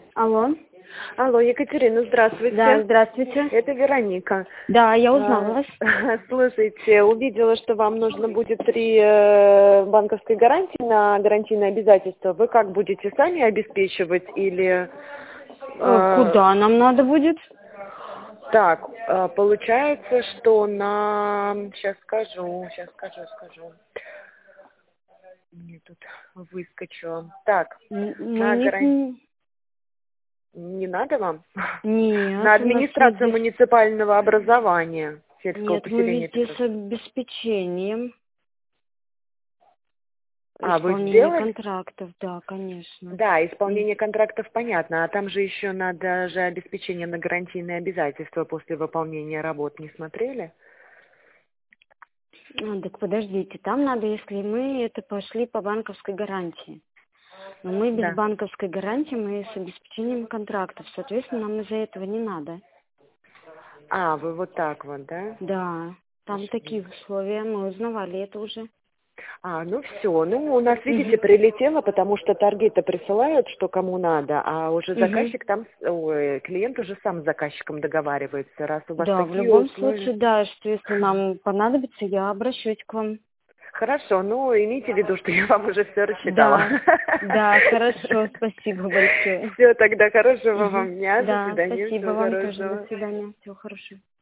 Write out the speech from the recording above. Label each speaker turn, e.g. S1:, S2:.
S1: Алло.
S2: Алло, Екатерина, здравствуйте.
S1: Да, здравствуйте.
S2: Это Вероника.
S1: Да, я узнала вас.
S2: Слушайте, увидела, что вам нужно будет 3 банковской гарантии на гарантийные обязательства. Вы как будете сами обеспечивать или...
S1: Куда нам надо будет?
S2: Так, получается, что на... Сейчас скажу. Мне тут выскочило. Так, на гарантии... Не надо вам?
S1: Нет,
S2: На
S1: у нас
S2: администрацию
S1: везде...
S2: муниципального образования сельского
S1: Нет, мы
S2: поселения.
S1: везде с обеспечением.
S2: Вы
S1: Исполнение
S2: сделали?
S1: контрактов, да, конечно.
S2: Да, исполнение контрактов понятно, а там же еще надо же обеспечение на гарантийные обязательства после выполнения работ. Не смотрели?
S1: Так подождите, там надо, если мы это пошли по банковской гарантии. Но мы без
S2: Да.
S1: банковской гарантии, мы с обеспечением контрактов. Соответственно, нам из-за этого не надо.
S2: Вы вот так вот, да?
S1: Да, там такие условия, мы узнавали это уже.
S2: Ну все, ну у нас, видите, прилетело, потому что торги-то присылают, что кому надо, а уже заказчик там, клиент уже сам с заказчиком договаривается, раз у вас
S1: Да, в
S2: такие
S1: любом
S2: условия.
S1: случае, да, что если нам понадобится, я обращусь к вам.
S2: Хорошо, ну имейте в виду, что я вам уже все рассчитала.
S1: Да, хорошо, спасибо большое.
S2: Все, тогда хорошего вам дня, до
S1: Да,
S2: свидания,
S1: спасибо
S2: всего
S1: вам тоже,
S2: хорошего.
S1: до свидания, всего хорошего.